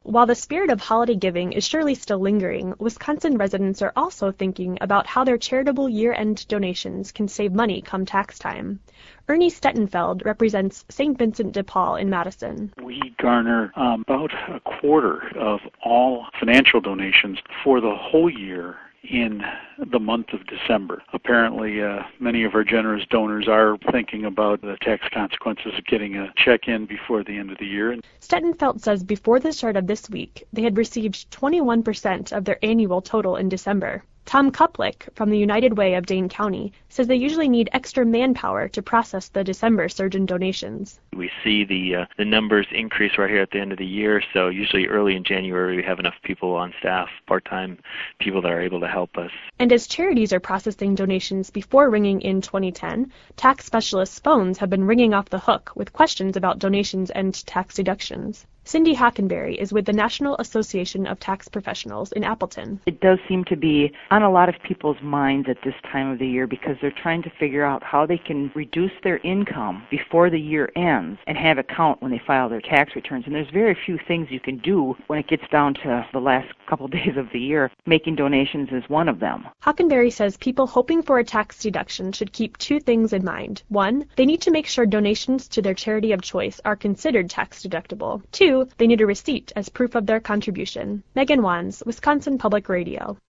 While the spirit of holiday giving is surely still lingering, Wisconsin residents are also thinking about how their charitable year-end donations can save money come tax time. Ernie Stettenfeld represents St. Vincent de Paul in Madison. We garner about a quarter of all financial donations for the whole year in the month of December. Apparently, many of our generous donors are thinking about the tax consequences of getting a check in before the end of the year. Stettenfeld says before the start of this week, they had received 21% of their annual total in December. Tom Kuplick from the United Way of Dane County says they usually need extra manpower to process the December surge in donations. We see the numbers increase right here at the end of the year, so usually early in January we have enough people on staff, part-time people that are able to help us. And as charities are processing donations before ringing in 2010, tax specialists' phones have been ringing off the hook with questions about donations and tax deductions. Cindy Hockenberry is with the National Association of Tax Professionals in Appleton. It does seem to be on a lot of people's minds at this time of the year because they're trying to figure out how they can reduce their income before the year ends and have it count when they file their tax returns. And there's very few things you can do when it gets down to the last couple days of the year. Making donations is one of them. Hockenberry says people hoping for a tax deduction should keep two things in mind. One, they need to make sure donations to their charity of choice are considered tax deductible. Two, they need a receipt as proof of their contribution. Megan Wands, Wisconsin Public Radio.